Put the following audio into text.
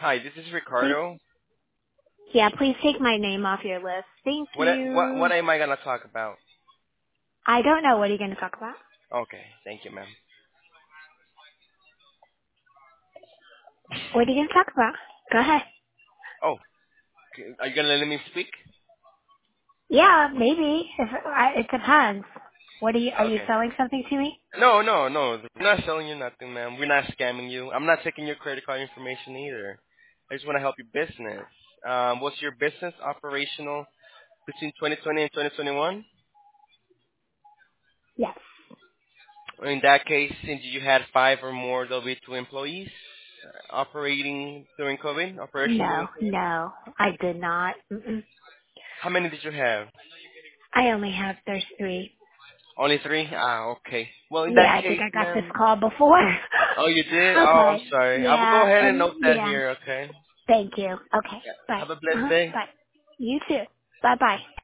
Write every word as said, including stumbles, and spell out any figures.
Hi, this is Please, Ricardo. yeah, please take my name off your list. Thank What what you. what am I gonna talk about? I don't know. What are you going to talk about? Okay, thank you, ma'am. What are you going to talk about? Go ahead. Oh, c- are you gonna let me speak? Yeah, maybe. If, I, it depends. What are you? Are you Okay. selling something to me? No, no, no. We're not selling you nothing, ma'am. We're not scamming you. I'm not taking your credit card information either. I just want to help your business. Um, was your business operational between twenty twenty and twenty twenty-one? Yes. In that case, since you had five or more W two employees uh, operating during COVID, operation during No, COVID, no, I did not. Mm-mm. how many did you have? I only have there's three. Only three? Ah, okay. Well, in that Yeah, I think case, I got this ma'am. call before. Oh, you did? Oh, I'm Okay. sorry. I will go Yeah, ahead and and note that yeah. here, okay? Thank you. Okay. Yeah. Bye. Have a blessed Uh-huh. day. Bye. You too. Bye bye.